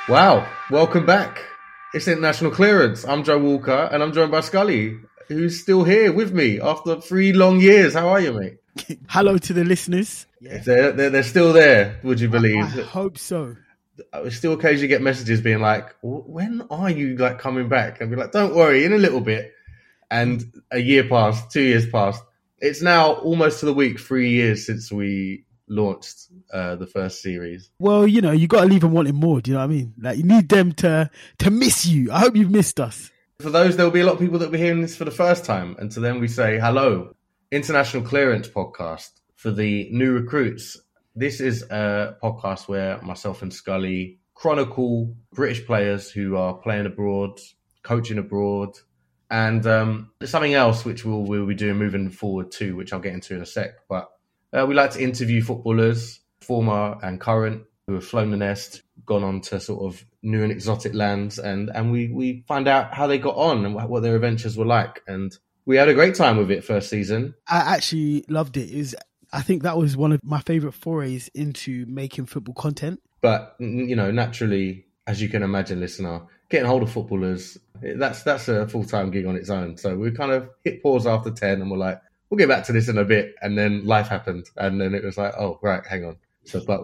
Wow, welcome back. It's International Clearance. I'm Joe Walker and I'm joined by Scully, who's still here with me after 3 long years. How are you, mate? Hello to the listeners. Yeah. They're still there, would you believe? I hope so. I still occasionally get messages being like, when are you coming back? And be like, don't worry, in a little bit. And a year passed, 2 years passed. It's now almost to the week 3 years since we launched the first series. Well, you got to leave them wanting more. Do you know what I mean? Like, you need them to miss you. I hope you've missed us. For those, there'll be a lot of people that will be hearing this for the first time. And to them we say, hello, International Clearance podcast for the new recruits. This is a podcast where myself and Scully chronicle British players who are playing abroad, coaching abroad, and there's something else which we'll be doing moving forward too, which I'll get into in a sec. But we like to interview footballers, former and current, who have flown the nest, gone on to sort of new and exotic lands, and we find out how they got on and what their adventures were like. And we had a great time with it first season. I actually loved it. I think that was one of my favourite forays into making football content. But, naturally, as you can imagine, listener, getting hold of footballers, that's a full-time gig on its own. So we kind of hit pause after 10 and we're like, we'll get back to this in a bit. And then life happened. And then it was like, oh, right, hang on. So, but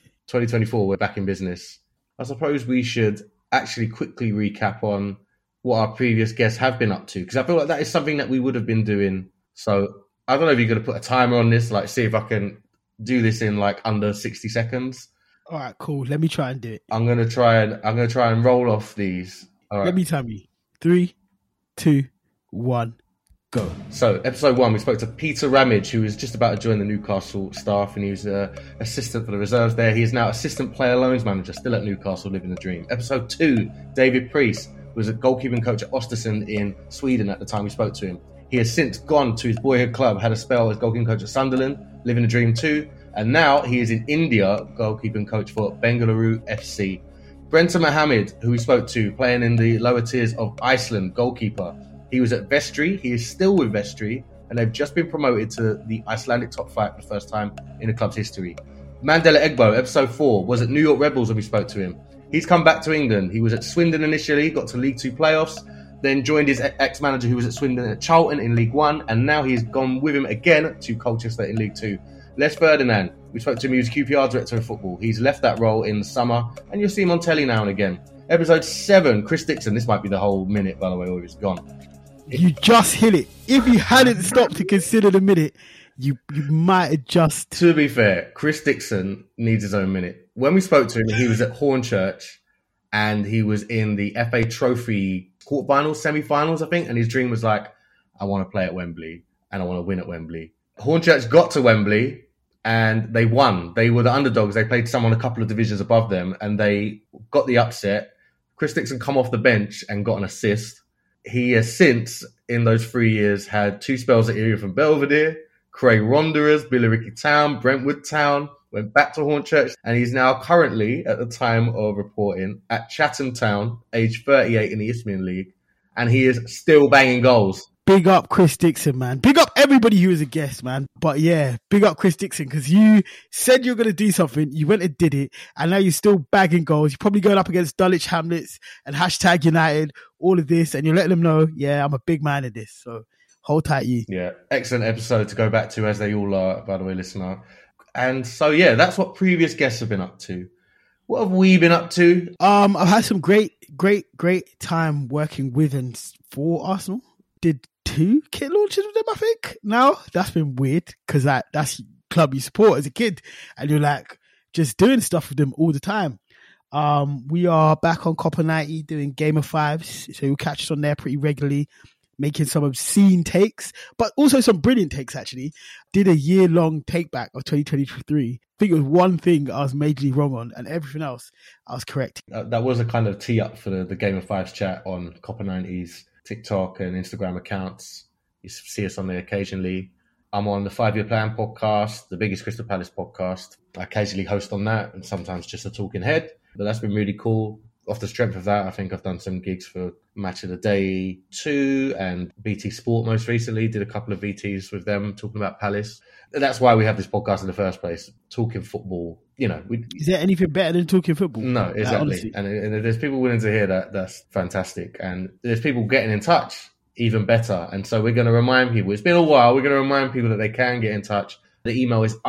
2024, we're back in business. I suppose we should actually quickly recap on what our previous guests have been up to, because I feel like that is something that we would have been doing. So I don't know if you're going to put a timer on this, like see if I can do this in like under 60 seconds. All right, cool. Let me try and do it. I'm going to try and roll off these. All right. Let me time you. 3, 2, 1, go. So episode 1, we spoke to Peter Ramage, who was just about to join the Newcastle staff, and he was assistant for the reserves there. He is now assistant player loans manager, still at Newcastle, living the dream. Episode 2, David Priest was a goalkeeping coach at Östersund in Sweden at the time we spoke to him. He has since gone to his boyhood club, had a spell as goalkeeping coach at Sunderland, living the dream too. And now he is in India, goalkeeping coach for Bengaluru FC. Brenta Mohammed, who we spoke to, playing in the lower tiers of Iceland, goalkeeper. He was at Vestry. He is still with Vestry, and they've just been promoted to the Icelandic top flight for the first time in the club's history. Mandela Egbo, episode 4, was at New York Rebels when we spoke to him. He's come back to England. He was at Swindon initially, got to League 2 playoffs, then joined his ex-manager who was at Swindon at Charlton in League 1, and now he's gone with him again to Colchester in League 2. Les Ferdinand, we spoke to him, he was QPR director of football. He's left that role in the summer, and you'll see him on telly now and again. Episode 7, Chris Dixon. This might be the whole minute, by the way, or it's gone. You just hit it. If you hadn't stopped to consider the minute, you might have just... To be fair, Chris Dixon needs his own minute. When we spoke to him, he was at Hornchurch, and he was in the FA Trophy quarterfinals, semi-finals, I think, and his dream was like, I want to play at Wembley, and I want to win at Wembley. Hornchurch got to Wembley, and they won. They were the underdogs. They played someone a couple of divisions above them, and they got the upset. Chris Dixon come off the bench and got an assist. He has since, in those 3 years, had 2 spells at Erie from Belvedere, Craig Wanderers, Billericay Town, Brentwood Town, went back to Hornchurch, and he's now currently, at the time of reporting, at Chatham Town, age 38 in the Isthmian League, and he is still banging goals. Big up Chris Dixon, man. Big up everybody who was a guest, man. But yeah, big up Chris Dixon, because you said you were going to do something, you went and did it, and now you're still bagging goals. You're probably going up against Dulwich Hamlets and # United, all of this, and you're letting them know, yeah, I'm a big man of this. So hold tight, you. Yeah, excellent episode to go back to, as they all are, by the way, listener. And so, yeah, that's what previous guests have been up to. What have we been up to? I've had some great time working with and for Arsenal. Did 2 kit launches with them, I think. Now, that's been weird because that's club you support as a kid, and you're like just doing stuff with them all the time. We are back on Copper 90 doing Game of Fives, so you'll catch us on there pretty regularly, making some obscene takes, but also some brilliant takes, actually. Did a year-long take back of 2023. I think it was one thing I was majorly wrong on, and everything else I was correct. That was a kind of tee up for the Game of Fives chat on Copper 90's TikTok and Instagram accounts. You see us on there occasionally. I'm on the 5 Year Plan podcast, the biggest Crystal Palace podcast. I occasionally host on that, and sometimes just a talking head, but that's been really cool. off the strength of that, I think I've done some gigs for Match of the Day 2 and BT Sport most recently. Did a couple of VTs with them talking about Palace. That's why we have this podcast in the first place, talking football. You know, is there anything better than talking football? No, exactly. And if there's people willing to hear that, that's fantastic. And there's people getting in touch, even better. And so we're going to remind people, it's been a while, we're going to remind people that they can get in touch. The email is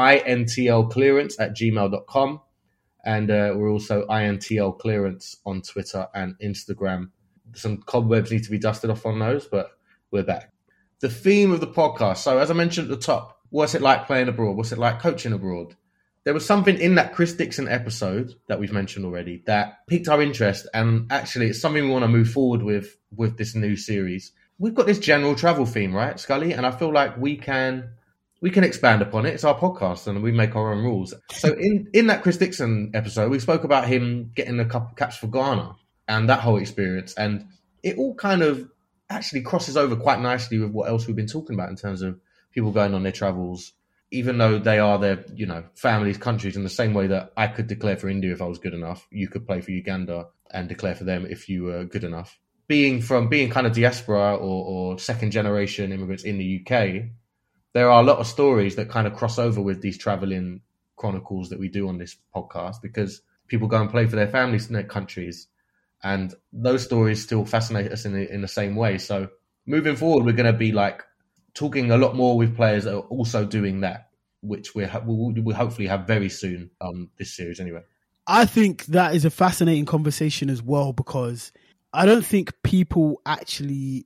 intlclearance@gmail.com. And we're also INTL Clearance on Twitter and Instagram. Some cobwebs need to be dusted off on those, but we're back. The theme of the podcast. So as I mentioned at the top, what's it like playing abroad? What's it like coaching abroad? There was something in that Chris Dixon episode that we've mentioned already that piqued our interest. And actually, it's something we want to move forward with this new series. We've got this general travel theme, right, Scully? And I feel like we can expand upon it. It's our podcast and we make our own rules. So in that Chris Dixon episode, we spoke about him getting a couple caps for Ghana and that whole experience. And it all kind of actually crosses over quite nicely with what else we've been talking about in terms of people going on their travels, even though they are their, you know, families, countries, in the same way that I could declare for India if I was good enough. You could play for Uganda and declare for them if you were good enough. Being kind of diaspora or second generation immigrants in the UK, there are a lot of stories that kind of cross over with these traveling chronicles that we do on this podcast because people go and play for their families in their countries. And those stories still fascinate us in the same way. So moving forward, we're going to be like talking a lot more with players that are also doing that, which we'll hopefully have very soon on this series anyway. I think that is a fascinating conversation as well, because I don't think people actually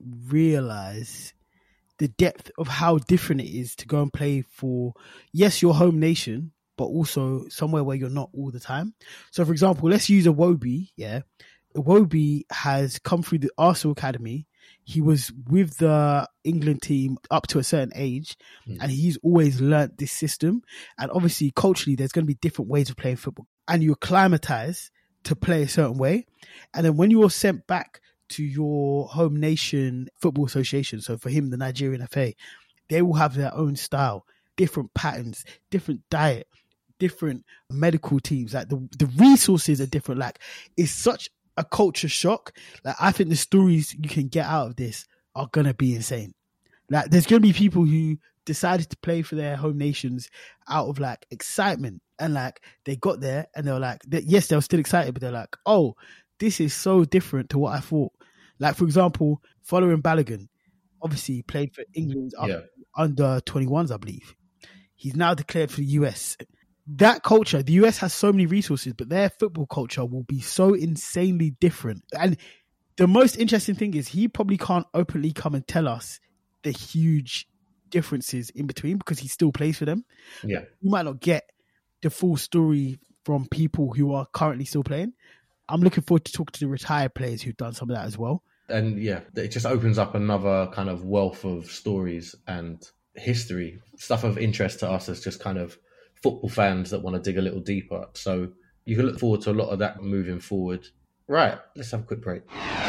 realize the depth of how different it is to go and play for, yes, your home nation, but also somewhere where you're not all the time. So, for example, let's use Iwobi. Yeah, Iwobi has come through the Arsenal Academy. He was with the England team up to a certain age, and he's always learnt this system. And obviously, culturally, there's going to be different ways of playing football, and you acclimatize to play a certain way. And then when you are sent back to your home nation football association, so for him, the Nigerian FA, they will have their own style, different patterns, different diet, different medical teams. Like the resources are different. Like, it's such a culture shock. Like, I think the stories you can get out of this are gonna be insane. Like, there's gonna be people who decided to play for their home nations out of like excitement, and like they got there and they were like, yes, they were still excited, but they're like, oh, this is so different to what I thought. Like, for example, following Balogun, obviously he played for England under 21s, I believe. He's now declared for the US. That culture, the US has so many resources, but their football culture will be so insanely different. And the most interesting thing is he probably can't openly come and tell us the huge differences in between because he still plays for them. Yeah. You might not get the full story from people who are currently still playing. I'm looking forward to talking to the retired players who've done some of that as well. And yeah, it just opens up another kind of wealth of stories and history, stuff of interest to us as just kind of football fans that want to dig a little deeper. So you can look forward to a lot of that moving forward. Right, let's have a quick break.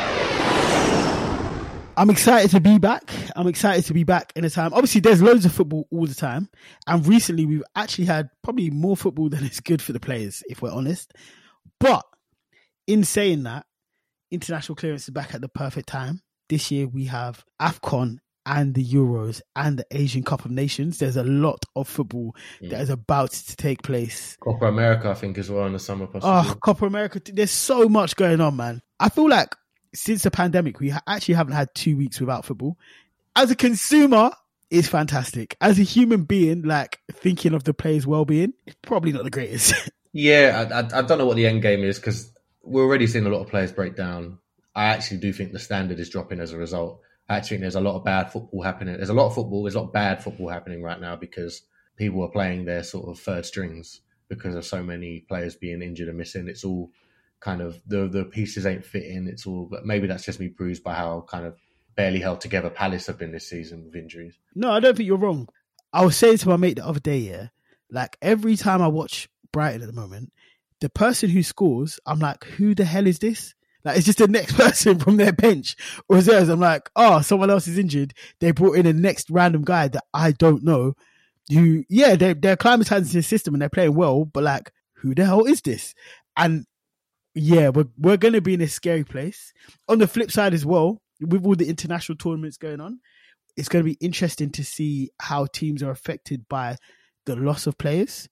I'm excited to be back. I'm excited to be back in a time. Obviously, there's loads of football all the time. And recently, we've actually had probably more football than is good for the players, if we're honest. But in saying that, international clearance is back at the perfect time. This year, we have AFCON and the Euros and the Asian Cup of Nations. There's a lot of football that is about to take place. Copa America, I think, as well in the summer. Possibly. Oh, Copa America. There's so much going on, man. I feel like since the pandemic, we actually haven't had 2 weeks without football. As a consumer, it's fantastic. As a human being, like thinking of the players' well-being, it's probably not the greatest. Yeah, I don't know what the end game is because we're already seeing a lot of players break down. I actually do think the standard is dropping as a result. I actually think there's a lot of bad football happening. There's a lot of football. There's a lot of bad football happening right now because people are playing their sort of third strings because of so many players being injured and missing. It's all kind of the pieces ain't fitting. It's all, but maybe that's just me bruised by how kind of barely held together Palace have been this season with injuries. No, I don't think you're wrong. I was saying to my mate the other day, yeah, like every time I watch Brighton at the moment, the person who scores, I'm like, who the hell is this? Like, it's just the next person from their bench or reserves. I'm like, oh, someone else is injured. They brought in the next random guy that I don't know. Who, yeah, they're acclimatizing to the system and they're playing well, but like, who the hell is this? And Yeah, we're going to be in a scary place. On the flip side as well, with all the international tournaments going on, it's going to be interesting to see how teams are affected by the loss of players.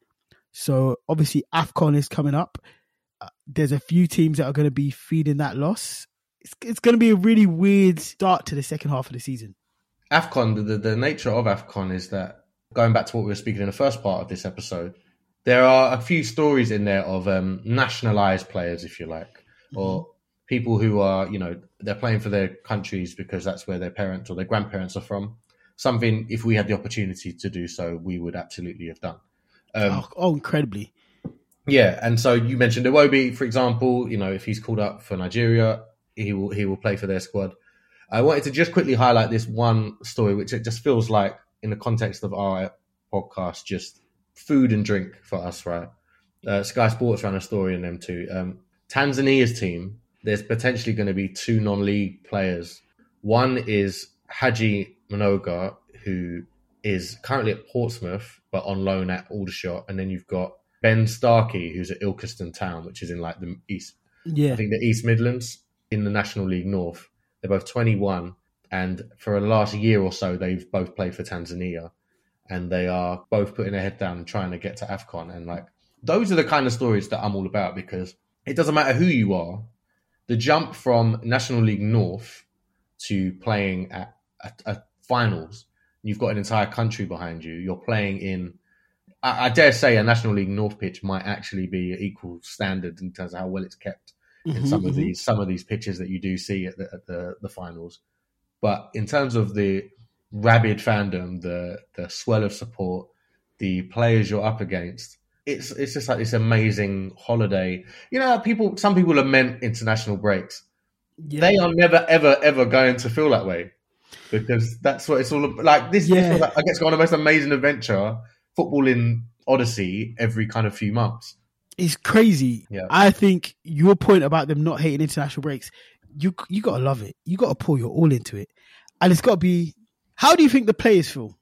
So obviously AFCON is coming up. There's a few teams that are going to be feeding that loss. It's going to be a really weird start to the second half of the season. AFCON, the nature of AFCON is that, going back to what we were speaking in the first part of this episode, there are a few stories in there of nationalized players, if you like, or people who are, they're playing for their countries because that's where their parents or their grandparents are from. Something, if we had the opportunity to do so, we would absolutely have done. Incredibly. Yeah, and so you mentioned Iwobi, for example. If he's called up for Nigeria, he will play for their squad. I wanted to just quickly highlight this one story, which it just feels like, in the context of our podcast, just food and drink for us, right? Sky Sports ran a story in them too. Tanzania's team, there's potentially going to be 2 non-league players. One is Haji Manoga, who is currently at Portsmouth, but on loan at Aldershot. And then you've got Ben Starkey, who's at Ilkeston Town, which is in like the East, I think the East Midlands in the National League North. They're both 21. And for the last year or so, they've both played for Tanzania. And they are both putting their head down and trying to get to AFCON. And like, those are the kind of stories that I'm all about, because it doesn't matter who you are. The jump from National League North to playing at finals, you've got an entire country behind you. You're playing in, I dare say, a National League North pitch might actually be equal standard in terms of how well it's kept in some of these pitches that you do see at the finals. But in terms of the rabid fandom, the swell of support, the players you're up against, it's just like this amazing holiday. Some people lament international breaks. Yeah. They are never, ever, ever going to feel that way, because that's what it's all about. Like this, yeah. Like, I get to go on the most amazing adventure, footballing odyssey, every kind of few months. It's crazy. Yeah. I think your point about them not hating international breaks, you got to love it. You got to pour your all into it. And it's got to be, how do you think the players feel?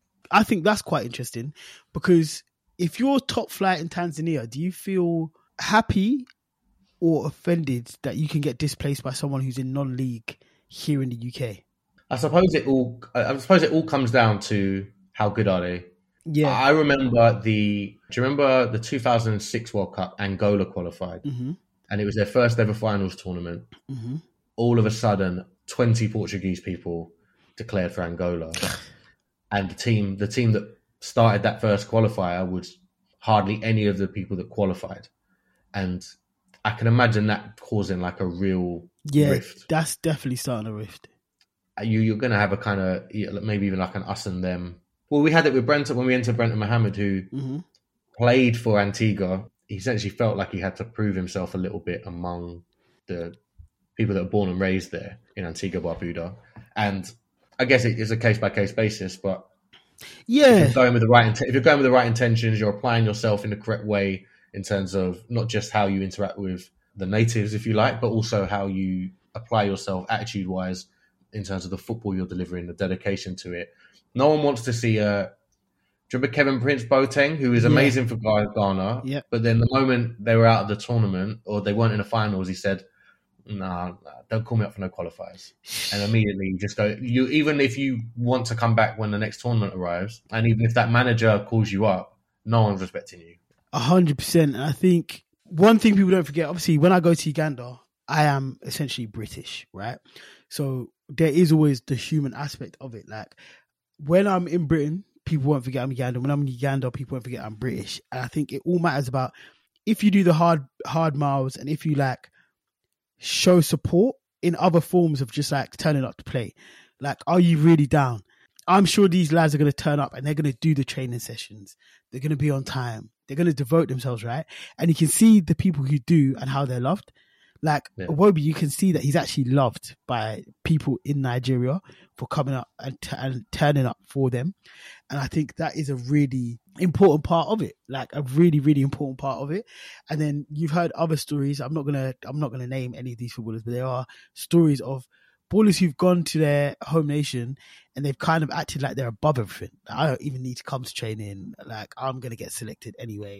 I think that's quite interesting, because if you're top flight in Tanzania, do you feel happy or offended that you can get displaced by someone who's in non-league here in the UK? I suppose it all comes down to how good are they. Yeah, I remember do you remember the 2006 World Cup? Angola qualified, and it was their first ever finals tournament. All of a sudden, 20 Portuguese people declared for Angola, and the team that started that first qualifier was hardly any of the people that qualified, and I can imagine that causing like a real rift. That's definitely starting a rift. You're going to have a kind of, maybe even like an us and them. Well, we had it with Brenton when we entered Brenton Mohammed, who played for Antigua. He essentially felt like he had to prove himself a little bit among the people that are born and raised there in Antigua Barbuda. And I guess it is a case-by-case basis, but if you're going with the right intentions, you're applying yourself in the correct way in terms of not just how you interact with the natives, if you like, but also how you apply yourself attitude-wise in terms of the football you're delivering, the dedication to it. No one wants to see do you remember Kevin Prince Boateng, who is amazing for Ghana? Yeah. But then the moment they were out of the tournament or they weren't in the finals, he said, "Nah, don't call me up for no qualifiers." And immediately you just go, even if you want to come back when the next tournament arrives, and even if that manager calls you up, no one's respecting you. 100%. And I think one thing people don't forget, obviously, when I go to Uganda, I am essentially British, right? So there is always the human aspect of it. Like, when I'm in Britain, people won't forget I'm Ugandan. When I'm in Uganda, people won't forget I'm British. And I think it all matters about if you do the hard miles, and if you like show support in other forms of just like turning up to play. Like, are you really down? I'm sure these lads are going to turn up and they're going to do the training sessions. They're going to be on time. They're going to devote themselves, right? And you can see the people who do and how they're loved. Like Iwobi, you can see that he's actually loved by people in Nigeria for coming up and turning up for them. And I think that is a really important part of it, like a really, really important part of it. And then you've heard other stories. I'm not gonna name any of these footballers, but there are stories of ballers who've gone to their home nation and they've kind of acted like they're above everything. I don't even need to come to training. Like, I'm going to get selected anyway.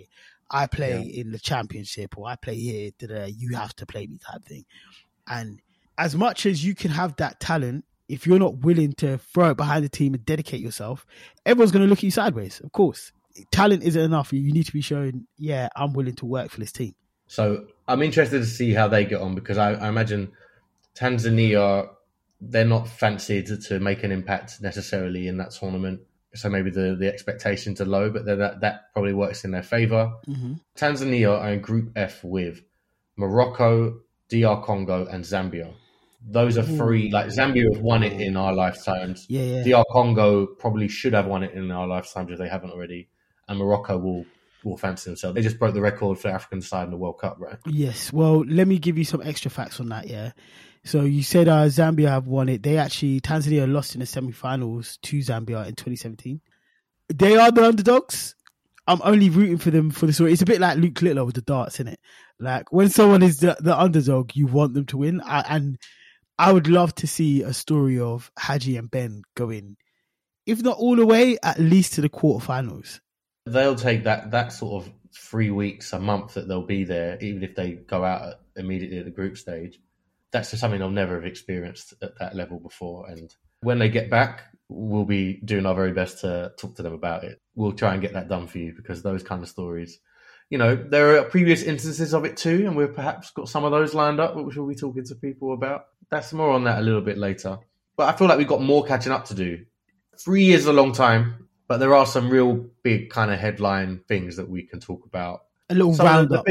I play in the championship or I play here, you have to play me type thing. And as much as you can have that talent, if you're not willing to throw it behind the team and dedicate yourself, everyone's going to look at you sideways. Of course, talent isn't enough. You need to be showing, yeah, I'm willing to work for this team. So I'm interested to see how they get on, because I imagine Tanzania, they're not fancied to make an impact necessarily in that tournament. So maybe the expectations are low, but that probably works in their favour. Mm-hmm. Tanzania are in Group F with Morocco, DR Congo, and Zambia. Those are three. Like, Zambia have won it in our lifetimes. Yeah. DR Congo probably should have won it in our lifetimes if they haven't already. And Morocco will fancy themselves. They just broke the record for the African side in the World Cup, right? Yes. Well, let me give you some extra facts on that, yeah? So you said Zambia have won it. Tanzania lost in the semi-finals to Zambia in 2017. They are the underdogs. I'm only rooting for them for the story. It's a bit like Luke Littler with the darts, isn't it? Like, when someone is the underdog, you want them to win. And I would love to see a story of Haji and Ben going, if not all the way, at least to the quarterfinals. They'll take that sort of 3 weeks, a month that they'll be there, even if they go out immediately at the group stage. That's just something they'll never have experienced at that level before. And when they get back, we'll be doing our very best to talk to them about it. We'll try and get that done for you, because those kind of stories, there are previous instances of it too, and we've perhaps got some of those lined up, which we'll be talking to people about. That's more on that a little bit later. But I feel like we've got more catching up to do. 3 years is a long time, but there are some real big kind of headline things that we can talk about. A little roundup.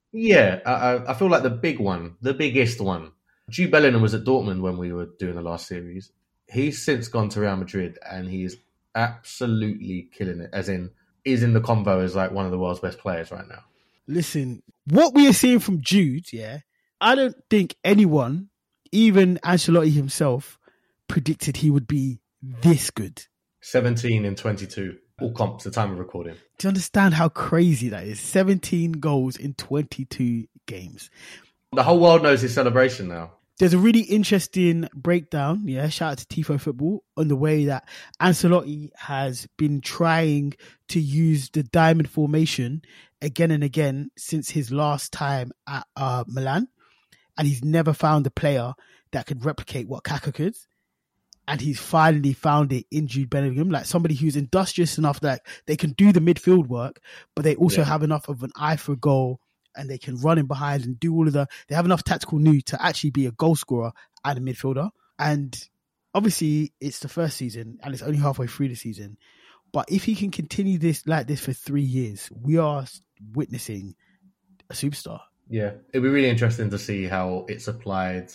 I feel like the big one, the biggest one. Jude Bellingham was at Dortmund when we were doing the last series. He's since gone to Real Madrid, and he is absolutely killing it, as in, is in the convo as like one of the world's best players right now. Listen, what we are seeing from Jude, yeah, I don't think anyone, even Ancelotti himself, predicted he would be this good. 17 in 22, all comps at the time of recording. Do you understand how crazy that is? 17 goals in 22 games. The whole world knows his celebration now. There's a really interesting breakdown, shout out to Tifo Football, on the way that Ancelotti has been trying to use the diamond formation again and again since his last time at Milan. And he's never found a player that could replicate what Kaka could. And he's finally found it in Jude Bellingham, like somebody who's industrious enough that they can do the midfield work, but they also have enough of an eye for a goal, and they can run in behind and do all of they have enough tactical nous to actually be a goal scorer and a midfielder. And obviously it's the first season and it's only halfway through the season. But if he can continue this like this for 3 years, we are witnessing a superstar. Yeah. It'll be really interesting to see how he is applied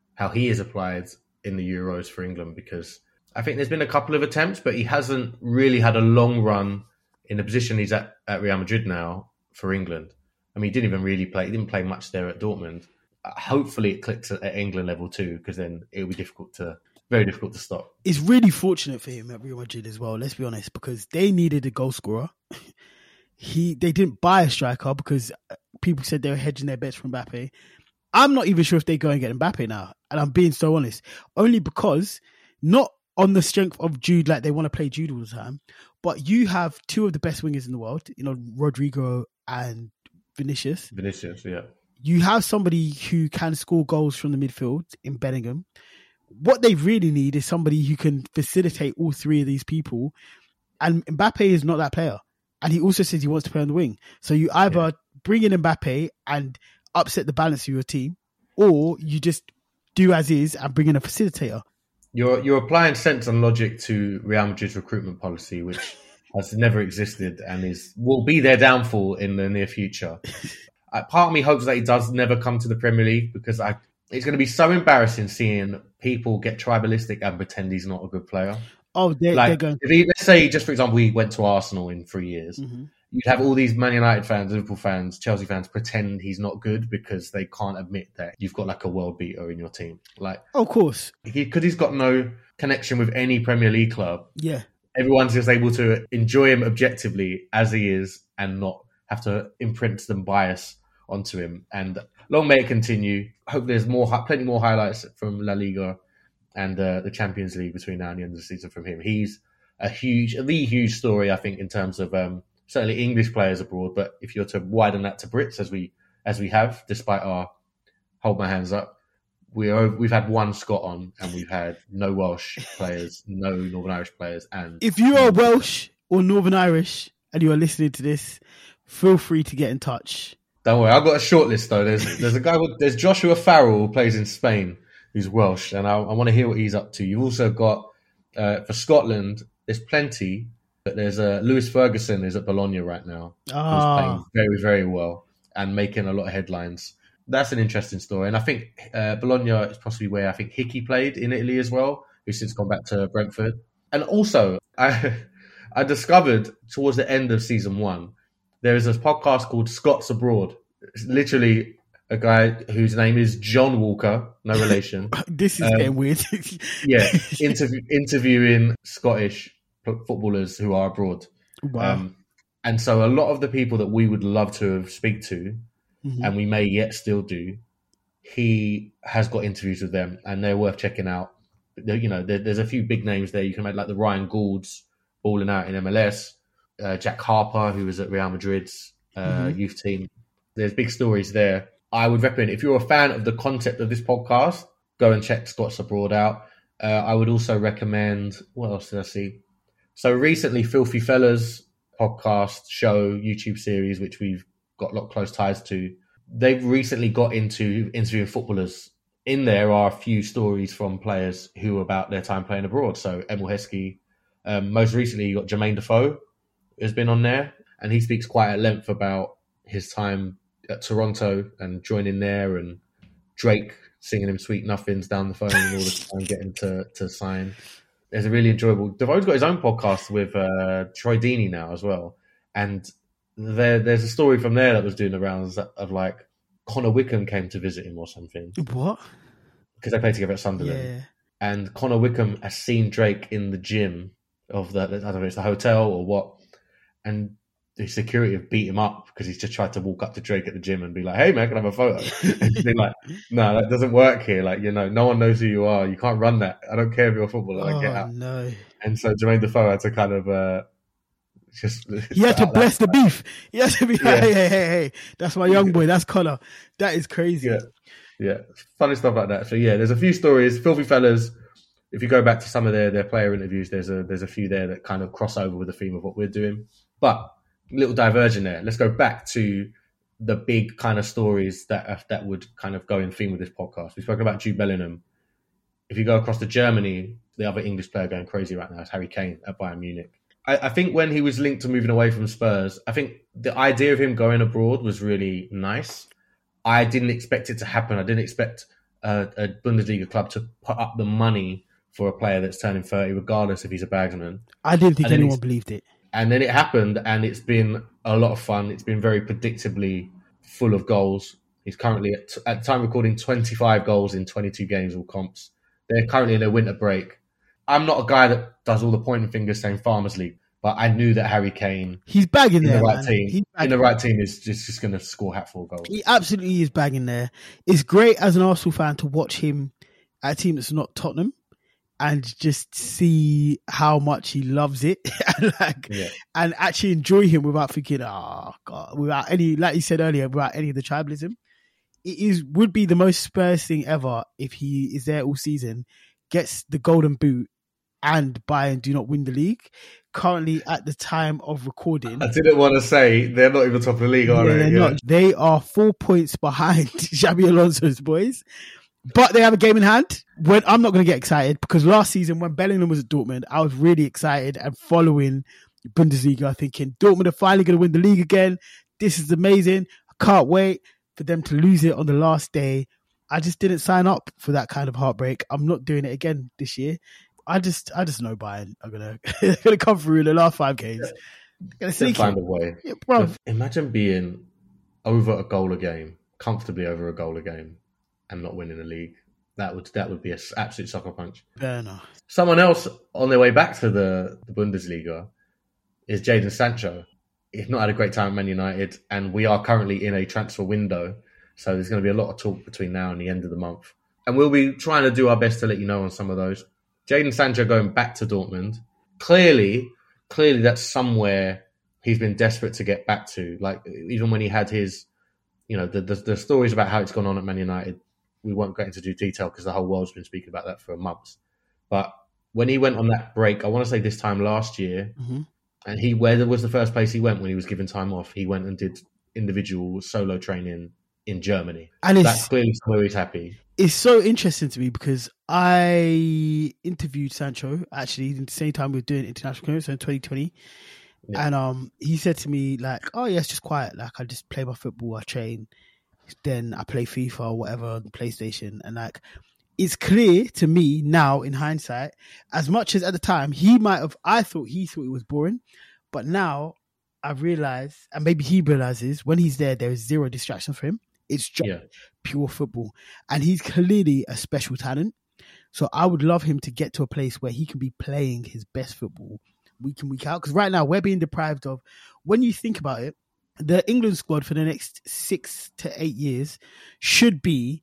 in the Euros for England, because I think there's been a couple of attempts, but he hasn't really had a long run in the position he's at Real Madrid now for England. I mean, he didn't even really play. He didn't play much there at Dortmund. Hopefully, it clicks at England level too, because then it'll be very difficult to stop. It's really fortunate for him at Real Madrid as well. Let's be honest, because they needed a goal scorer. They didn't buy a striker because people said they were hedging their bets from Mbappe. I'm not even sure if they go and get Mbappe now, and I'm being so honest. Only because, not on the strength of Jude, like they want to play Jude all the time, but you have two of the best wingers in the world, Rodrigo and Vinicius, yeah. You have somebody who can score goals from the midfield in Bellingham. What they really need is somebody who can facilitate all three of these people. And Mbappe is not that player. And he also says he wants to play on the wing. So you either bring in Mbappe and upset the balance of your team, or you just do as is and bring in a facilitator. You're applying sense and logic to Real Madrid's recruitment policy, which has never existed and will be their downfall in the near future. Part of me hopes that he does never come to the Premier League, because it's going to be so embarrassing seeing people get tribalistic and pretend he's not a good player. Oh, they're going. Let's say, just for example, he went to Arsenal in 3 years. Mm-hmm. You'd have all these Man United fans, Liverpool fans, Chelsea fans pretend he's not good because they can't admit that you've got like a world beater in your team. Like, of course, because he's got no connection with any Premier League club. Yeah, everyone's just able to enjoy him objectively as he is and not have to imprint some bias onto him. And long may it continue. Hopefully there's plenty more highlights from La Liga and the Champions League between now and the end of the season from him. He's the huge story, I think, in terms of certainly English players abroad. But if you're to widen that to Brits, as we have, despite our hold my hands up, we've had one Scot on, and we've had no Welsh players, no Northern Irish players. And if you are Welsh or Northern Irish and you are listening to this, feel free to get in touch. Don't worry, I've got a short list though. There's a guy there's Joshua Farrell who plays in Spain, who's Welsh, and I want to hear what he's up to. You've also got for Scotland, there's plenty, but there's Lewis Ferguson is at Bologna right now, who's playing very, very well and making a lot of headlines. That's an interesting story, and I think Bologna is possibly where I think Hickey played in Italy as well, who's since gone back to Brentford. And also, I discovered towards the end of season 1, there is a podcast called Scots Abroad. It's literally a guy whose name is John Walker, no relation. This is getting weird. Interviewing Scottish footballers who are abroad. Wow. And so a lot of the people that we would love to speak to, and we may yet still do, he has got interviews with them, and they're worth checking out. There's a few big names there. You can make like the Ryan Goulds balling out in MLS, Jack Harper, who was at Real Madrid's youth team. There's big stories there. I would recommend, if you're a fan of the concept of this podcast, go and check Scots Abroad out. I would also recommend, what else did I see? So recently, Filthy Fellas podcast show, YouTube series, which we've got a lot of close ties to. They've recently got into interviewing footballers. In there are a few stories from players who are about their time playing abroad. So Emil Heskey, most recently you got Jermaine Defoe has been on there, and he speaks quite at length about his time at Toronto and joining there, and Drake singing him sweet nothings down the phone all the time, getting to sign. There's a really enjoyable... Defoe's got his own podcast with Troy Deeney now as well, and there's a story from there that was doing the rounds of like Connor Wickham came to visit him or something. What? Because they played together at Sunderland. Yeah. And Connor Wickham has seen Drake in the gym of I don't know if it's the hotel or what, and the security have beat him up because he's just tried to walk up to Drake at the gym and be like, "Hey man, can I have a photo?" And he's been like, "No, that doesn't work here. Like, no one knows who you are. You can't run that. I don't care if you're a footballer. Like, get out." No. And so Jermaine Defoe had to kind of he had to bless the beef. He had to be like, hey, that's my young boy. That's Connor. That is crazy. Yeah, funny stuff like that. So yeah, there's a few stories. Filthy Fellas. If you go back to some of their player interviews, there's a few there that kind of cross over with the theme of what we're doing. But little diversion there. Let's go back to the big kind of stories that would kind of go in theme with this podcast. We've spoken about Jude Bellingham. If you go across to Germany, the other English player going crazy right now is Harry Kane at Bayern Munich. I think when he was linked to moving away from Spurs, I think the idea of him going abroad was really nice. I didn't expect it to happen. I didn't expect a Bundesliga club to put up the money for a player that's turning 30, regardless if he's a bagsman. I didn't think anyone believed it. And then it happened, and it's been a lot of fun. It's been very predictably full of goals. He's currently, at the time recording, 25 goals in 22 games, all comps. They're currently in their winter break. I'm not a guy that does all the pointing fingers saying Farmers League, but I knew that Harry Kane, he's bagging there, the right man. team, in the right team is just going to score hatful of goals. He absolutely is bagging there. It's great as an Arsenal fan to watch him at a team that's not Tottenham and just see how much he loves it and actually enjoy him without thinking, oh God, without any, like you said earlier, without any of the tribalism. It would be the most Spurs thing ever if he is there all season, gets the golden boot, and Bayern do not win the league. Currently, at the time of recording, I didn't want to say they're not even top of the league, are they? Not. They are 4 points behind Xabi Alonso's boys, but they have a game in hand. When I'm not going to get excited because last season when Bellingham was at Dortmund, I was really excited and following Bundesliga, thinking Dortmund are finally going to win the league again. This is amazing. I can't wait for them to lose it on the last day. I just didn't sign up for that kind of heartbreak. I'm not doing it again this year. I just know Bayern are gonna come through in the last 5 games. They'll find a way. Yeah, imagine being over a goal a game, comfortably over a goal a game, and not winning the league. That would be an absolute sucker punch. Fair enough. Someone else on their way back to the Bundesliga is Jadon Sancho. He's not had a great time at Man United, and we are currently in a transfer window. So there's going to be a lot of talk between now and the end of the month. And we'll be trying to do our best to let you know on some of those. Jadon Sancho going back to Dortmund. Clearly that's somewhere he's been desperate to get back to. Like, even when he had his, the stories about how it's gone on at Man United, we won't get into detail because the whole world's been speaking about that for months. But when he went on that break, I want to say this time last year, and where was the first place he went when he was given time off? He went and did individual solo training in Germany. And that's clearly somewhere he's happy. It's so interesting to me because I interviewed Sancho actually at the same time we were doing international clearance in 2020. Yeah. And he said to me, like, oh yeah, it's just quiet. Like, I just play my football, I train, then I play FIFA or whatever on the PlayStation. And like, it's clear to me now in hindsight, as much as at the time I thought it was boring, but now I've realized, and maybe he realizes, when he's there is zero distractions for him. It's just pure football. And he's clearly a special talent. So I would love him to get to a place where he can be playing his best football week in, week out. Because right now we're being deprived of, when you think about it, the England squad for the next 6 to 8 years should be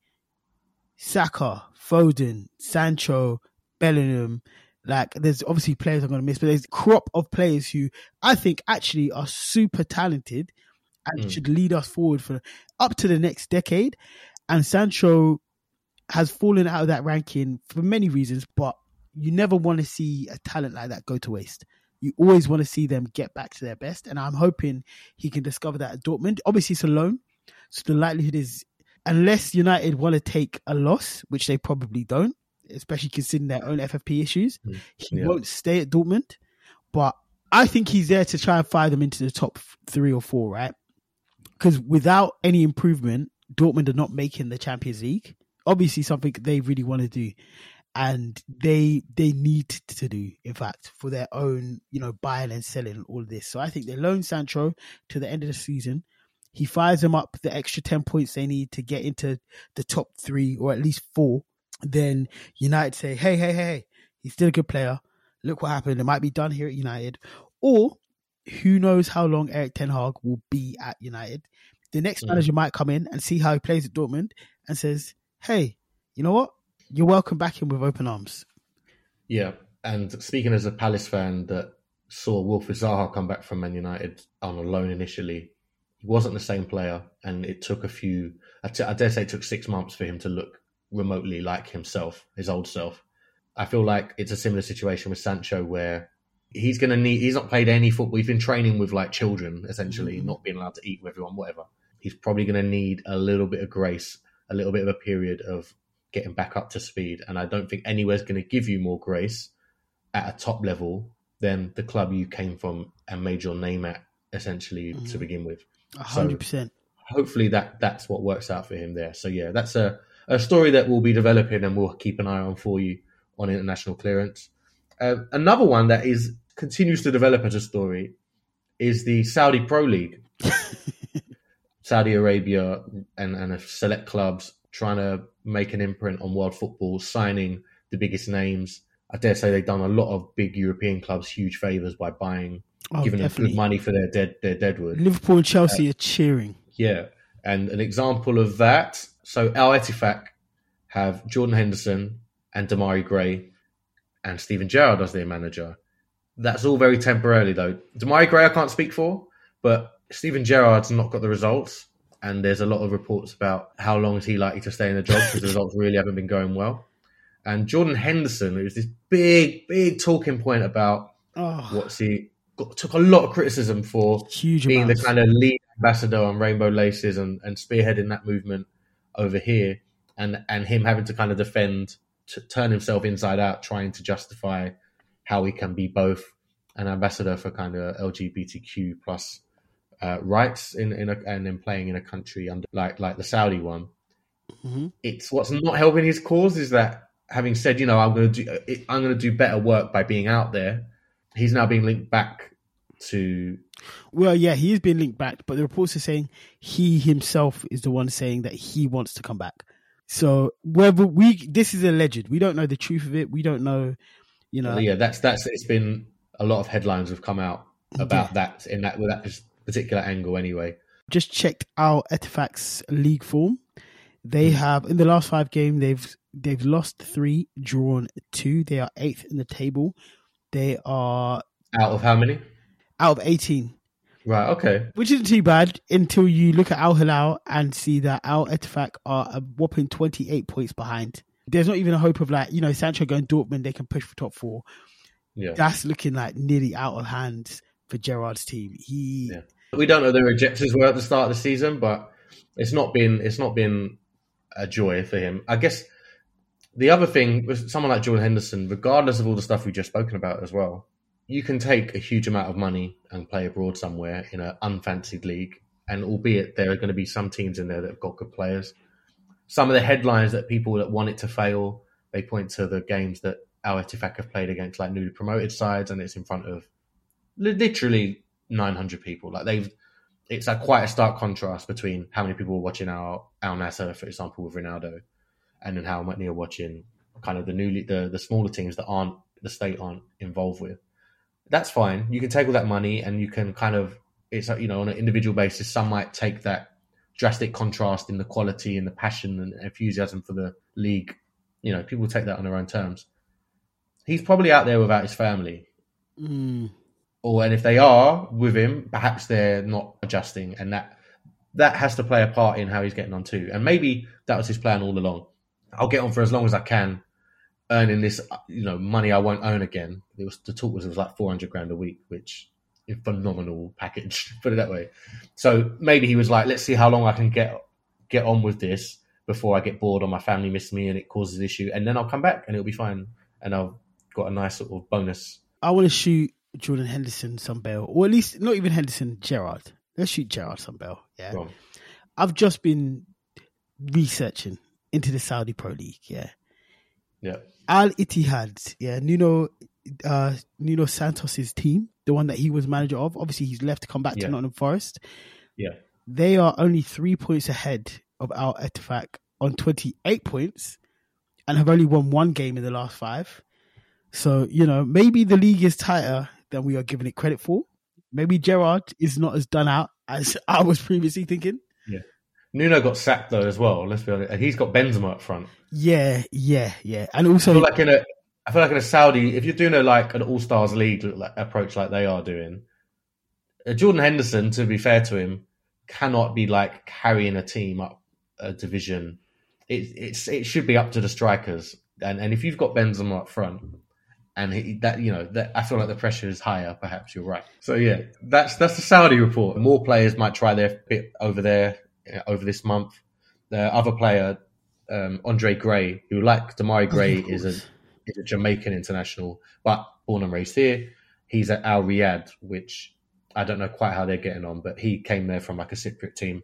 Saka, Foden, Sancho, Bellingham. Like, there's obviously players I'm going to miss, but there's a crop of players who I think actually are super talented and should lead us forward for up to the next decade. And Sancho has fallen out of that ranking for many reasons, but you never want to see a talent like that go to waste. You always want to see them get back to their best. And I'm hoping he can discover that at Dortmund. Obviously, it's a loan. So the likelihood is, unless United want to take a loss, which they probably don't, especially considering their own FFP issues, he won't stay at Dortmund. But I think he's there to try and fire them into the top 3 or 4, right? Because without any improvement, Dortmund are not making the Champions League. Obviously, something they really want to do. And they need to do, in fact, for their own, buying and selling all of this. So I think they loan Sancho to the end of the season. He fires them up the extra 10 points they need to get into the top 3 or at least 4. Then United say, hey, he's still a good player. Look what happened. It might be done here at United. Or who knows how long Erik ten Hag will be at United. The next manager might come in and see how he plays at Dortmund and says, hey, you know what? You're welcome back in with open arms. Yeah, and speaking as a Palace fan that saw Wilfried Zaha come back from Man United on a loan initially, he wasn't the same player, and it took I dare say it took 6 months for him to look remotely like himself, his old self. I feel like it's a similar situation with Sancho where he's not played any football. He's been training with like children, essentially, not being allowed to eat with everyone, whatever. He's probably going to need a little bit of grace, a little bit of a period of getting back up to speed. And I don't think anywhere's going to give you more grace at a top level than the club you came from and made your name at, essentially, to begin with. 100%. So hopefully that's what works out for him there. So yeah, that's a story that we'll be developing and we'll keep an eye on for you on international clearance. Another one that continues to develop as a story is the Saudi Pro League. Saudi Arabia and select clubs trying to make an imprint on world football, signing the biggest names. I dare say they've done a lot of big European clubs huge favours by giving them good money for their deadwood. Liverpool and Chelsea are cheering. Yeah, and an example of that, so Al Ettifaq have Jordan Henderson and Damari Gray and Steven Gerrard as their manager. That's all very temporarily, though. Damari Gray I can't speak for, but Steven Gerrard's not got the results, and there's a lot of reports about how long is he likely to stay in the job because the results really haven't been going well. And Jordan Henderson, it was this big talking point about took a lot of criticism for being the kind of lead ambassador on Rainbow Laces and spearheading that movement over here, and him having to kind of turn himself inside out, trying to justify how he can be both an ambassador for kind of LGBTQ plus rights and playing in a country under like the Saudi one. Mm-hmm. It's what's not helping his cause is that, having said, I'm going to do better work by being out there, he's now being linked back to. Well, yeah, he is being linked back, but the reports are saying he himself is the one saying that he wants to come back. So this is alleged. We don't know the truth of it. We don't know, Yeah, that's it's been a lot of headlines have come out about that with that particular angle. Anyway, just checked out Ettifaq's league form. They have in the last 5 games they've lost 3, drawn 2. They are 8th in the table. They are out of how many? Out of 18. Right, okay. Which isn't too bad until you look at Al Hilal and see that Al Ettifaq are a whopping 28 points behind. There's not even a hope of Sancho going Dortmund, they can push for top 4. Yeah. That's looking like nearly out of hand for Gerrard's team. We don't know their objectives were at the start of the season, but it's not been a joy for him. I guess the other thing was someone like Jordan Henderson, regardless of all the stuff we've just spoken about as well, you can take a huge amount of money and play abroad somewhere in an unfancied league, and albeit there are going to be some teams in there that have got good players. Some of the headlines that people that want it to fail, they point to the games that Al Ettifaq have played against like newly promoted sides, and it's in front of literally 900 people. It's like quite a stark contrast between how many people are watching Al Nassr, for example, with Ronaldo, and then how many are watching kind of the smaller teams that the state aren't involved with. That's fine. You can take all that money and you can kind of, it's on an individual basis, some might take that drastic contrast in the quality and the passion and enthusiasm for the league. People take that on their own terms. He's probably out there without his family. And if they are with him, perhaps they're not adjusting, and that has to play a part in how he's getting on too. And maybe that was his plan all along. I'll get on for as long as I can, earning this, money I won't earn again. The talk was like $400,000 a week, which is a phenomenal package, put it that way. So maybe he was like, let's see how long I can get on with this before I get bored or my family miss me and it causes an issue, and then I'll come back and it'll be fine, and I've got a nice sort of bonus. I want to shoot Jordan Henderson some bail, or at least not even Henderson, Gerrard. Let's shoot Gerrard some bail. Yeah, I've just been researching into the Saudi Pro League. Yeah. Al Ittihad, Nuno Santos's team, the one that he was manager of. Obviously, he's left to come back to Nottingham Forest. Yeah, they are only 3 points ahead of Al Ettifaq on 28 points, and have only won one game in the last 5. So maybe the league is tighter than we are giving it credit for. Maybe Gerrard is not as done out as I was previously thinking. Yeah. Nuno got sacked though as well, let's be honest. And he's got Benzema up front. Yeah. And also, I feel like in a Saudi, if you're doing an All-Stars League approach like they are doing, Jordan Henderson, to be fair to him, cannot be carrying a team up a division. It should be up to the strikers. And if you've got Benzema up front, and I feel like the pressure is higher. Perhaps you're right. So yeah, that's the Saudi report. More players might try their bit over there over this month. The other player, Andre Gray, who like Damari Gray is a Jamaican international, but born and raised here. He's at Al Riyadh, which I don't know quite how they're getting on, but he came there from a Cypriot team,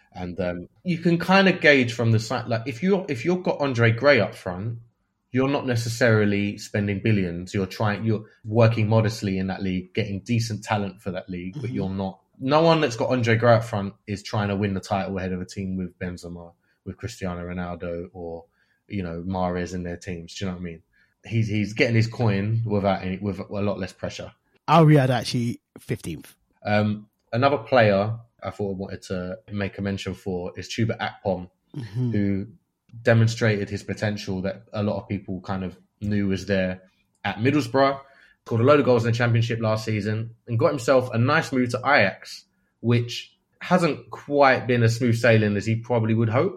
and you can kind of gauge from the site. If you've got Andre Gray up front, you're not necessarily spending billions. You're working modestly in that league, getting decent talent for that league, but you're not. No one that's got Andre Gray up front is trying to win the title ahead of a team with Benzema, with Cristiano Ronaldo, or Mahrez in their teams. Do you know what I mean? He's getting his coin with a lot less pressure. Al Riyadh actually 15th. Another player I thought I wanted to make a mention for is Chuba Akpom, who demonstrated his potential that a lot of people kind of knew was there at Middlesbrough. Scored a load of goals in the Championship last season and got himself a nice move to Ajax, which hasn't quite been as smooth sailing as he probably would hope.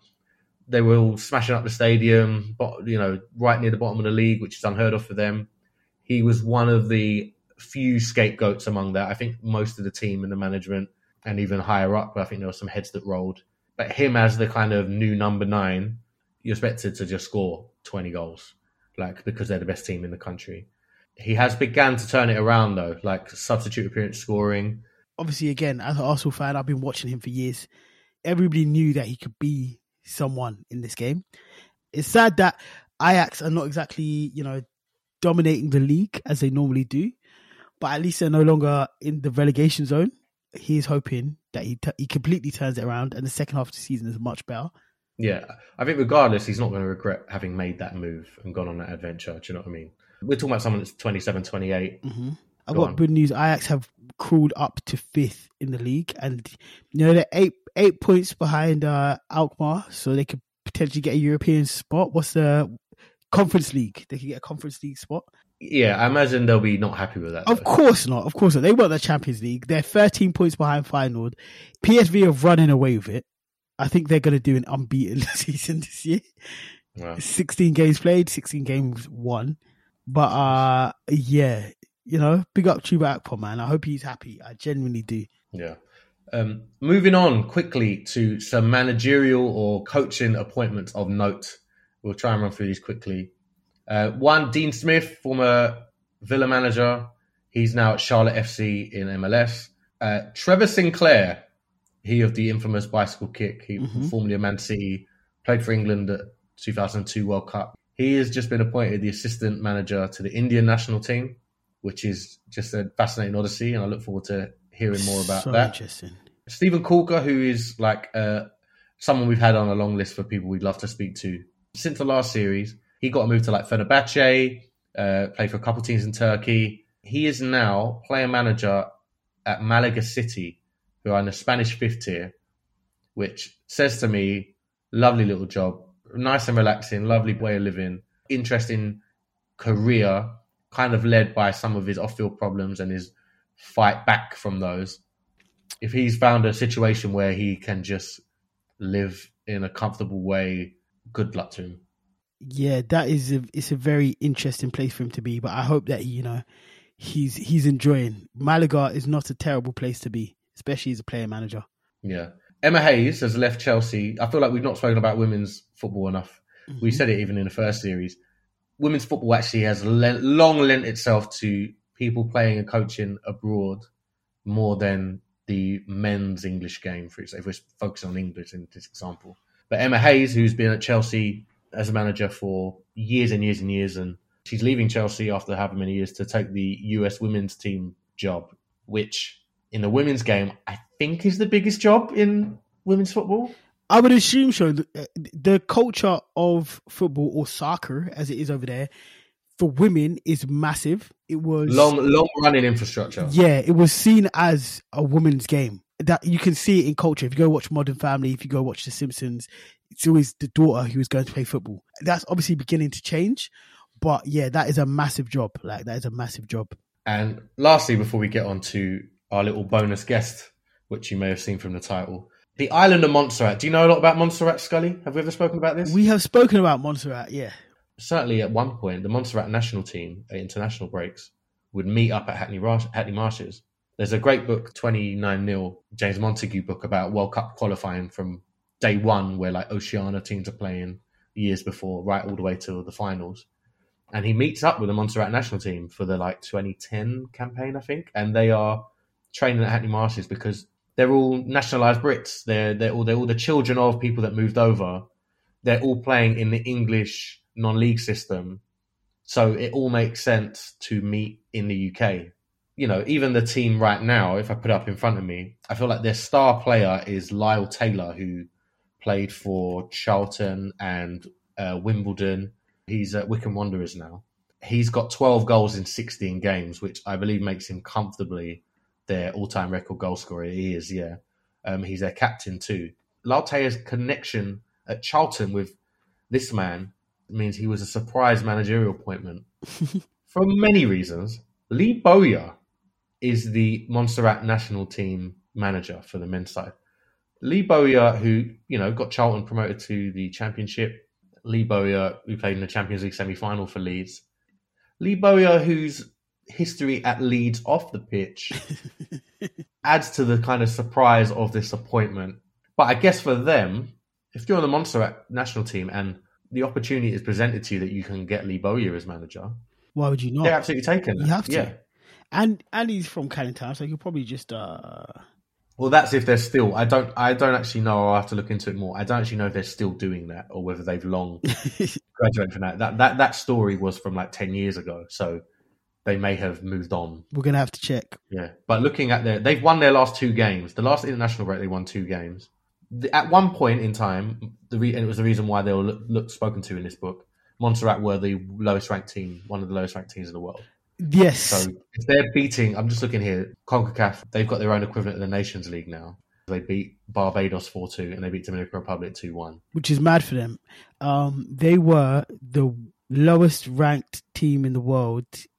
They were all smashing up the stadium, but right near the bottom of the league, which is unheard of for them. He was one of the few scapegoats among that. I think most of the team and the management, and even higher up, I think there were some heads that rolled. But him as the kind of new number 9, you're expected to just score 20 goals, because they're the best team in the country. He has begun to turn it around though, substitute appearance scoring. Obviously, again, as an Arsenal fan, I've been watching him for years. Everybody knew that he could be someone in this game. It's sad that Ajax are not exactly, dominating the league as they normally do, but at least they're no longer in the relegation zone. He's hoping that he completely turns it around and the second half of the season is much better. Yeah, I think regardless, he's not going to regret having made that move and gone on that adventure. Do you know what I mean? We're talking about someone that's 27, 28. Mm-hmm. I've got good news. Ajax have crawled up to 5th in the league, and they're 8 points behind Alkmaar, so they could potentially get a European spot. What's the Conference League? They could get a Conference League spot. Yeah, I imagine they'll be not happy with that. Of course not. Of course not. They want the Champions League. They're 13 points behind Feyenoord. PSV have running away with it. I think they're going to do an unbeaten season this year. Wow. 16 games played, 16 games won. But yeah, big up Chuba Akpom, man. I hope he's happy. I genuinely do. Yeah. Moving on quickly to some managerial or coaching appointments of note. We'll try and run through these quickly. One, Dean Smith, former Villa manager. He's now at Charlotte FC in MLS. Trevor Sinclair, he of the infamous bicycle kick. He formerly of Man City, played for England at 2002 World Cup. He has just been appointed the assistant manager to the Indian national team, which is just a fascinating odyssey, and I look forward to hearing more about that. Interesting. Stephen Corker, who is like someone we've had on a long list for people we'd love to speak to. Since the last series, he got a move to like Fenerbahce, played for a couple teams in Turkey. He is now player manager at Malaga City, who are in the Spanish fifth tier, which says to me, lovely little job, nice and relaxing, lovely way of living, interesting career, kind of led by some of his off-field problems and his fight back from those. If he's found a situation where he can just live in a comfortable way, good luck to him. Yeah, it's a very interesting place for him to be, but I hope that he's enjoying. Malaga is not a terrible place to be, especially as a player manager. Yeah. Emma Hayes has left Chelsea. I feel like we've not spoken about women's football enough. Mm-hmm. We said it even in the first series. Women's football actually has long lent itself to people playing and coaching abroad more than the men's English game, for example, if we're focusing on English in this example. But Emma Hayes, who's been at Chelsea as a manager for years and years and years, and she's leaving Chelsea after however many years to take the US women's team job, which in the women's game, I think is the biggest job in women's football. I would assume so. The culture of football, or soccer as it is over there, for women is massive. It was long running infrastructure. Yeah, it was seen as a women's game. That you can see it in culture. If you go watch Modern Family, if you go watch The Simpsons, it's always the daughter who is going to play football. That's obviously beginning to change, but yeah, that is a massive job. That is a massive job. And lastly, before we get on to our little bonus guest, which you may have seen from the title, the island of Montserrat. Do you know a lot about Montserrat, Scully? Have we ever spoken about this? We have spoken about Montserrat, yeah. Certainly at one point, the Montserrat national team at international breaks would meet up at Hackney Marshes. There's a great book, 29-0, James Montague book about World Cup qualifying from day one, where like Oceania teams are playing years before, right all the way to the finals. And he meets up with the Montserrat national team for the 2010 campaign, I think. And they are training at Hackney Marshes because they're all nationalised Brits. They're all the children of people that moved over. They're all playing in the English non-league system. So it all makes sense to meet in the UK. Even the team right now, if I put it up in front of me, I feel like their star player is Lyle Taylor, who played for Charlton and Wimbledon. He's at Wycombe Wanderers now. He's got 12 goals in 16 games, which I believe makes him comfortably their all-time record goal scorer. He is, yeah. He's their captain too. Lyle Taylor's connection at Charlton with this man means he was a surprise managerial appointment for many reasons. Lee Bowyer is the Montserrat national team manager for the men's side. Lee Bowyer, who, got Charlton promoted to the championship. Lee Bowyer, who played in the Champions League semi-final for Leeds. Lee Bowyer, whose history at Leeds off the pitch adds to the kind of surprise of this appointment. But I guess for them, if you're on the Montserrat national team and the opportunity is presented to you that you can get Lee Bowyer as manager, why would you not? They're absolutely taken. You have to. Yeah. And he's from Canning Town, so you could probably just... Well, that's if they're still... I don't actually know. I'll have to look into it more. I don't actually know if they're still doing that or whether they've long graduated from that. That story was from 10 years ago, so they may have moved on. We're going to have to check. Yeah, but looking at they've won their last 2 games. The last international break, they won 2 games. At one point in time, and it was the reason why they were spoken to in this book, Montserrat were the lowest ranked team, one of the lowest ranked teams in the world. Yes. So if they're beating, I'm just looking here, CONCACAF, they've got their own equivalent in the Nations League now. They beat Barbados 4-2 and they beat Dominican Republic 2-1. Which is mad for them. They were the lowest ranked team in the world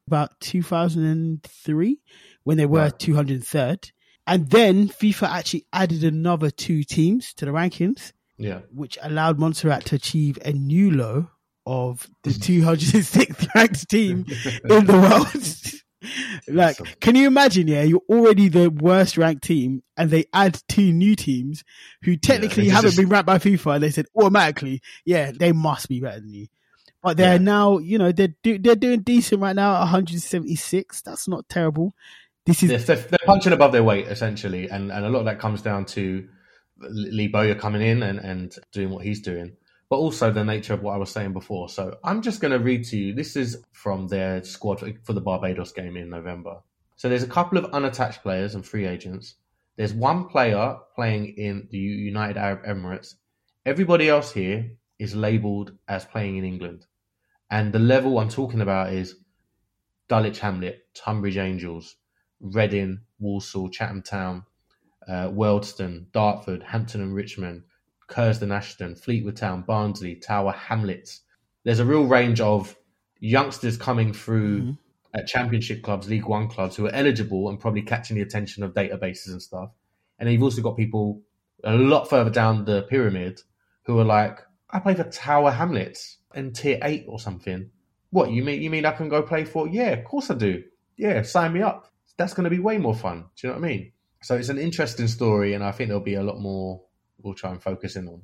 about 2003 when they were 203rd. And then FIFA actually added another 2 teams to the rankings, which allowed Montserrat to achieve a new low of the 206th ranked team in the world. Can you imagine? Yeah, you're already the worst ranked team, and they add 2 new teams who technically haven't been ranked by FIFA, and they said automatically, they must be better than you. But they're now, they're doing decent right now at 176. That's not terrible. They're punching above their weight essentially, and a lot of that comes down to Lee Bowyer coming in and doing what he's doing, but also the nature of what I was saying before. So I'm just going to read to you. This is from their squad for the Barbados game in November. So there's a couple of unattached players and free agents. There's one player playing in the United Arab Emirates. Everybody else here is labelled as playing in England. And the level I'm talking about is Dulwich Hamlet, Tunbridge Angels, Reading, Walsall, Chatham Town, Wealdstone, Dartford, Hampton and Richmond, Curzon Ashton, Fleetwood Town, Barnsley, Tower Hamlets. There's a real range of youngsters coming through at Championship clubs, League One clubs, who are eligible and probably catching the attention of databases and stuff. And then you've also got people a lot further down the pyramid who are like, I play for Tower Hamlets in Tier 8 or something. What, you mean I can go play for? Yeah, of course I do. Yeah, sign me up. That's going to be way more fun. Do you know what I mean? So it's an interesting story, and I think there'll be a lot more we'll try and focus in on.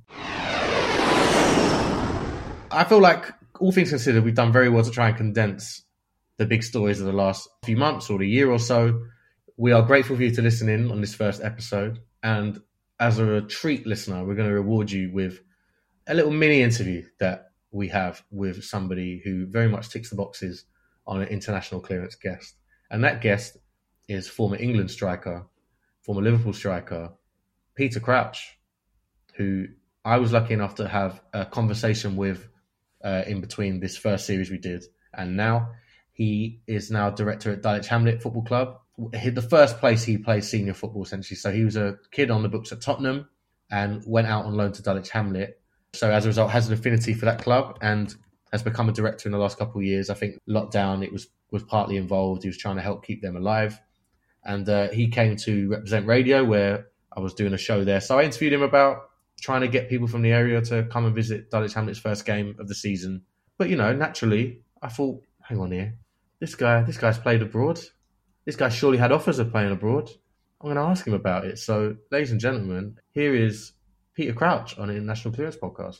I feel like, all things considered, we've done very well to try and condense the big stories of the last few months or the year or so. We are grateful for you to listen in on this first episode. And as a treat listener, we're going to reward you with a little mini interview that we have with somebody who very much ticks the boxes on an international clearance guest. And that guest is former England striker, former Liverpool striker, Peter Crouch, who I was lucky enough to have a conversation with in between this first series we did. And now he is now director at Dulwich Hamlet Football Club. The first place he played senior football, essentially. So he was a kid on the books at Tottenham and went out on loan to Dulwich Hamlet. So as a result, has an affinity for that club and has become a director in the last couple of years. I think lockdown, it was partly involved. He was trying to help keep them alive. And he came to Represent Radio, where I was doing a show there. So I interviewed him about trying to get people from the area to come and visit Dulwich Hamlet's first game of the season. But, naturally, I thought, hang on here. This guy's played abroad. This guy surely had offers of playing abroad. I'm going to ask him about it. So, ladies and gentlemen, here is Peter Crouch on the International Clearance Podcast.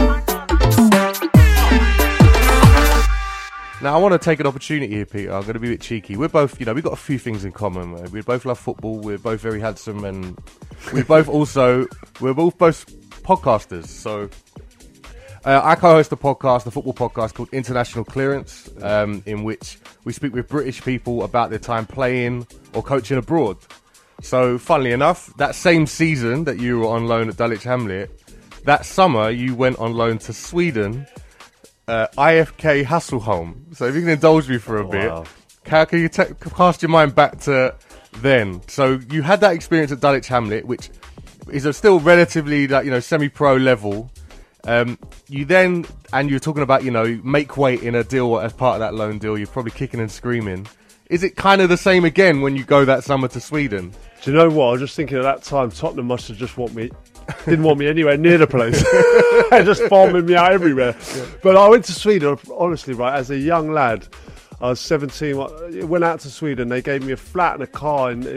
Now, I want to take an opportunity here, Peter. I'm going to be a bit cheeky. We're both, we've got a few things in common. We both love football. We're both very handsome, and we're both podcasters. So, I co-host a football podcast called International Clearance, in which we speak with British people about their time playing or coaching abroad. So, funnily enough, that same season that you were on loan at Dulwich Hamlet, that summer you went on loan to Sweden, IFK Hasselholm. So if you can indulge me for a bit, can you cast your mind back to then? So you had that experience at Dulwich Hamlet, which is a still relatively semi-pro level. You then, and you're talking about, make weight in a deal as part of that loan deal. You're probably kicking and screaming. Is it kind of the same again when you go that summer to Sweden? Do you know what? I was just thinking at that time, Tottenham must have just didn't want me anywhere near the place. They're just farming me out everywhere. Yeah. But I went to Sweden, honestly, right, as a young lad. I was 17, went out to Sweden. They gave me a flat and a car in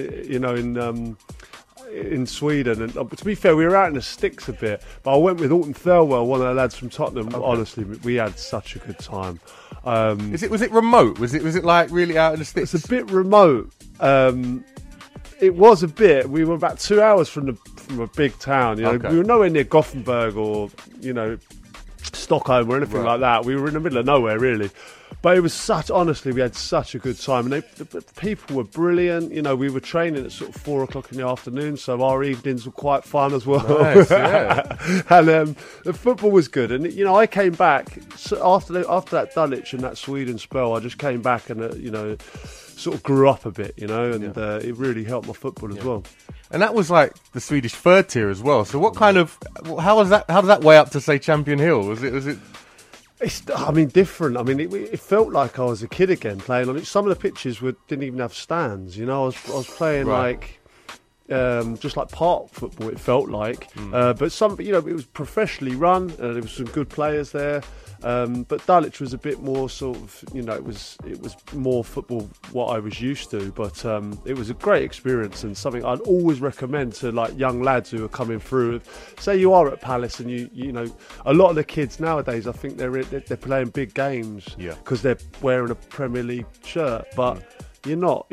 Sweden. And to be fair, we were out in the sticks a bit. But I went with Alton Thirlwell, one of the lads from Tottenham. Okay. Honestly, we had such a good time. Was it remote? Was it like really out in the sticks? It's a bit remote. It was a bit. We were about 2 hours from a big town. Okay. We were nowhere near Gothenburg or Stockholm or anything like that. We were in the middle of nowhere, really. But it was honestly, we had such a good time. And the people were brilliant. We were training at sort of 4 o'clock in the afternoon, so our evenings were quite fun as well. Nice, yeah. And the football was good. And, I came back, after that Dulwich and that Sweden spell, I just came back and, sort of grew up a bit, and it really helped my football as well. And that was like the Swedish third tier as well. So what kind of, how does that weigh up to say Champion Hill? Was it? different. I mean, it felt like I was a kid again playing on it. Some of the pitches didn't even have stands. You know, I was playing like just like park football. It felt like, but some, you know, it was professionally run. There was some good players there. But Dulwich was a bit more sort of, you know, it was more football what I was used to. But it was a great experience and something I'd always recommend to like young lads who are coming through. Say you are at Palace and you know, a lot of the kids nowadays, I think they're playing big games because they're wearing a Premier League shirt, but. You're not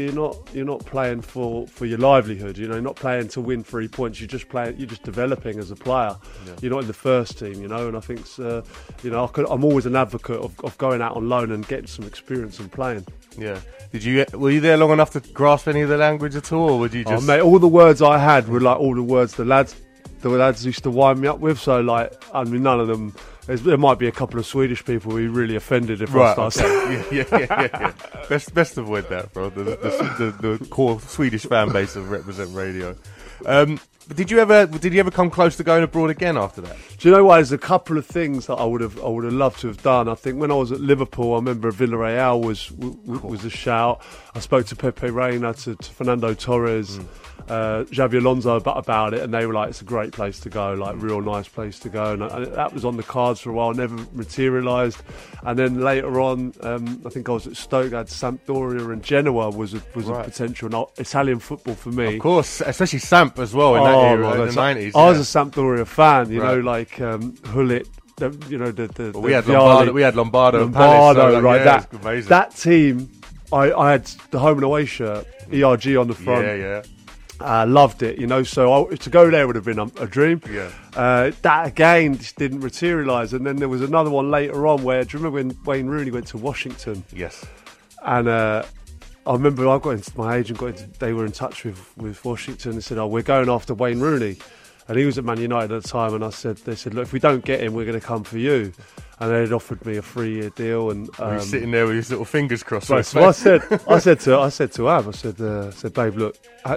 playing for your livelihood. You know, you're not playing to win 3 points. You're just developing as a player. Yeah. You're not in the first team. You know, and I think you know, I'm always an advocate of going out on loan and getting some experience and playing. Yeah. Were you there long enough to grasp any of the language at all, or would you just? Oh, mate, all the words I had were like all the words the lads used to wind me up with. So like, I mean, none of them. There might be a couple of Swedish people who are really offended if I start saying. Yeah. Best avoid that, bro. The core Swedish fan base of Represent Radio. Did you ever come close to going abroad again after that? Do you know what? There's a couple of things that I would have loved to have done. I think when I was at Liverpool, I remember Villarreal was a shout. I spoke to Pepe Reina, to Fernando Torres. Xabi Alonso about it, and they were like, it's a great place to go, like real nice place to go, and that was on the cards for a while, never materialised. And then later on, I think I was at Stoke, I had Sampdoria, and Genoa was a potential Italian football for me. Of course, especially Samp as well in that era, in the 90s. I was a Sampdoria fan, you know, like Hullet. You know, we had Lombardo, Palace, so right? Yeah, that team, I had the home and away shirt, ERG on the front. Yeah. Loved it, you know. So to go there would have been a dream. Yeah. That again just didn't materialise, and then there was another one later on where, do you remember when Wayne Rooney went to Washington? Yes. And I remember my agent they were in touch with Washington and said, "Oh, we're going after Wayne Rooney," and he was at Man United at the time. And they said, "Look, if we don't get him, we're going to come for you." And they had offered me a 3-year deal, and you were sitting there with your little fingers crossed. Right, so I said to Ab, I said, babe, look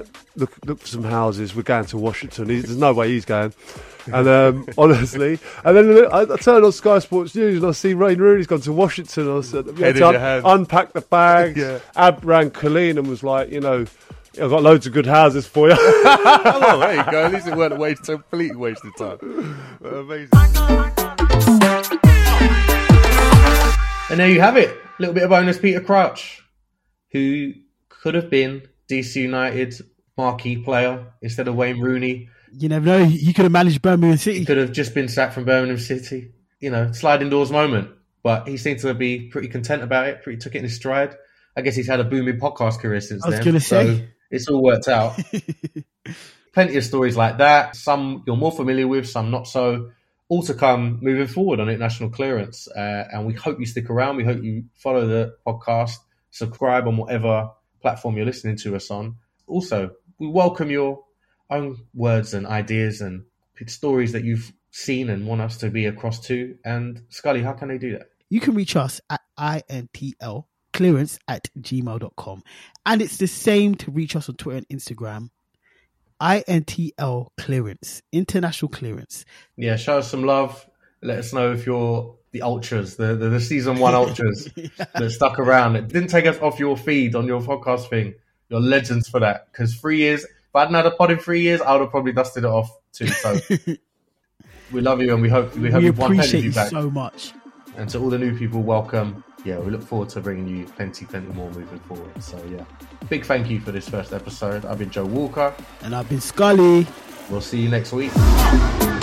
for some houses. We're going to Washington. There's no way he's going. And honestly, and then I turned on Sky Sports News and I see Wayne Rooney's gone to Washington. And I said, unpack the bags. Yeah. Ab rang Colleen and was like, you know, I've got loads of good houses for you. Oh, there you go. At least it weren't a complete waste of time. Amazing. And there you have it. A little bit of bonus Peter Crouch, who could have been DC United's marquee player instead of Wayne Rooney. You never know. He could have managed Birmingham City. He could have just been sacked from Birmingham City. You know, sliding doors moment. But he seemed to be pretty content about it. Took it in his stride. I guess he's had a booming podcast career since then. I was going to say. So it's all worked out. Plenty of stories like that. Some you're more familiar with, some not so. All to come moving forward on International Clearance. And we hope you stick around. We hope you follow the podcast, subscribe on whatever platform you're listening to us on. Also, we welcome your own words and ideas and stories that you've seen and want us to be across to. And Scully, how can they do that? You can reach us at intlclearance@gmail.com. And it's the same to reach us on Twitter and Instagram. INTL Clearance, International Clearance. Yeah, show us some love. Let us know if you're the ultras, the season 1 ultras that stuck around. It didn't take us off your feed on your podcast thing. You're legends for that. Because 3 years, if I hadn't had a pod in 3 years, I would have probably dusted it off too. So we love you and we hope we appreciate you back so much. And to all the new people, welcome. Yeah, we look forward to bringing you plenty more moving forward. So, yeah. Big thank you for this first episode. I've been Joe Walker. And I've been Scully. We'll see you next week.